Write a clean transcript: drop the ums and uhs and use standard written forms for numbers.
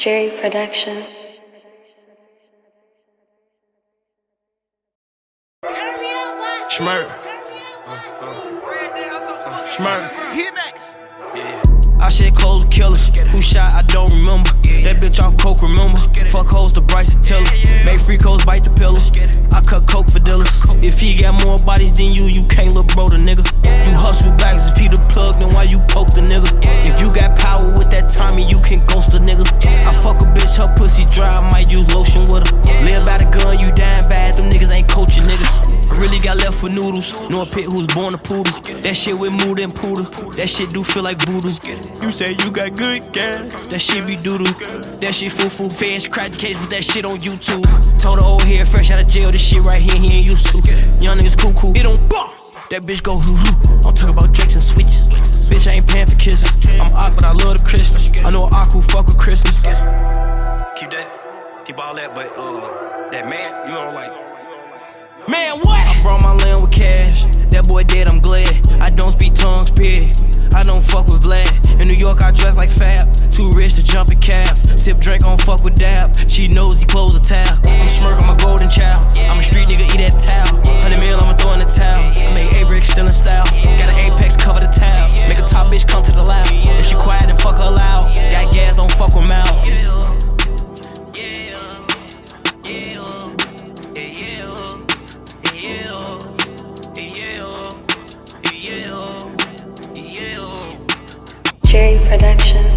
Jerry Production. Schmirk. Schmirk. Yeah. I shed clothes with killers. Who shot, I don't remember. That bitch off coke, remember. Fuck hoes to Bryce and Tiller. Make free codes bite the pillows. I cut coke for dealers. If he got more bodies than you can't look bro the nigga. You hustle bags, if he the plug, then why you poke the nigga? If you got power with that timing, you can ghost a nigga. I fuck a bitch, her pussy dry, I might use lotion with her. Live by the gun, you dying bad, them niggas ain't coaching niggas. Really got left for noodles. Know a pit who's born a poodle. That shit with mood and poodle. That shit do feel like voodoo. You say you got good gas. That shit be doodoo. That shit foo-foo. Fans crack the case with that shit on YouTube. Told the old head fresh out of jail. This shit right here, he ain't used to. Young niggas cool. It don't ball. That bitch go hoo-hoo. I'm talking about Drakes and switches. Bitch, I ain't paying for kisses. I'm awk, but I love the Christmas. I know an awk who fuck with Christmas. Keep all that, but that man, you know, like. Man, what? I brought my land with cash. That boy dead, I'm glad. I don't speak tongues, pig. I don't fuck with Vlad. In New York, I dress like Fab. Too rich to jump in cabs. Sip drink, on fuck with Dab. She knows he close a tab. I'm smirk, I'm a golden child. I'm a street nigga, eat that towel. 100 mil, I'ma throw in the towel. I made A-Bricks still in style. Got an Apex, cover the towel. Make a top bitch come to the loud. If she quiet, then fuck her loud. Got gas, don't fuck with mouth. Jerry Production.